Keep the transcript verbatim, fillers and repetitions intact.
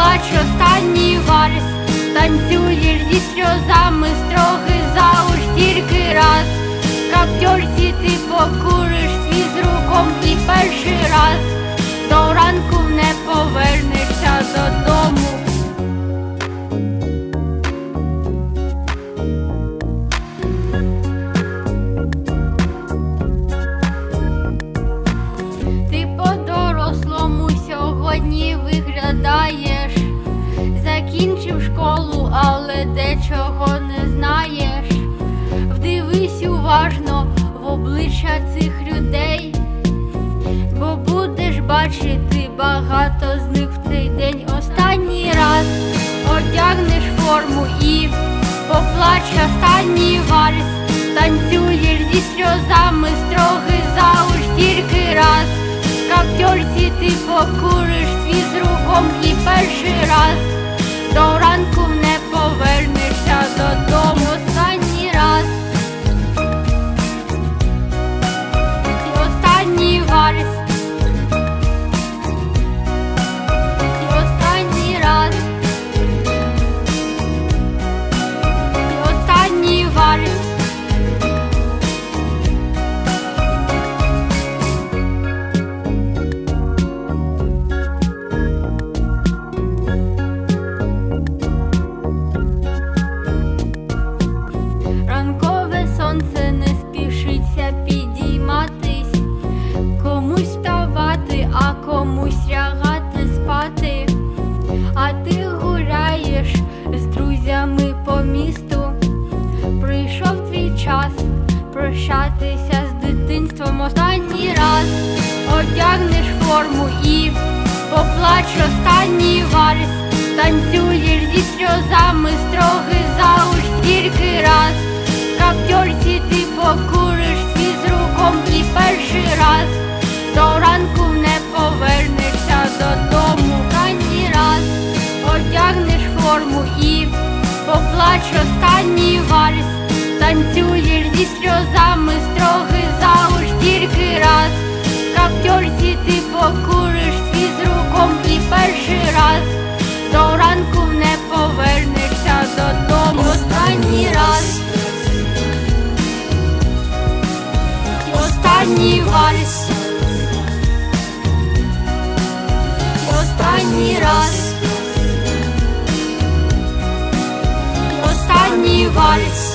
поплач останній вальс, танцюєш зі сльозами строгий зауж тільки раз. В каптюрці ти покуриш свій з руком і перший раз до ранку не повернешся додому. Ти по-дорослому сьогодні виглядаєш, закінчив школу, але дечого не знаєш. Вдивись уважно в обличчя цих людей, бо будеш бачити багато з них в цей день. Останній раз одягнеш форму і поплач останній вальс, танцюєш зі сльозами строгий зауж тільки раз. В каптюрці ти покуриш свій з руком і перший раз до ранку не повернешся додому. Останній раз і останній вальс, і останній раз, і останній вальс. Ранкове сонце не спішиться підійматись, комусь вставати, а комусь лягати спати. А ти гуляєш з друзями по місту, прийшов твій час прощатися з дитинством. Останній раз одягнеш форму і поплач останній вальс, танцюєш зі сльозами строгий зауж тільки раз. В каптюрці ти покуриш свій з руком і перший раз до ранку не повернешся додому. Останній раз одягнеш форму і поплач останній вальс, танцюєш зі сльозами строгий зауж тільки раз. В каптюрці ти покуриш свій з руком і перший раз до ранку не повернешся додому. Останній раз, останній вальс, останній раз, останній вальс.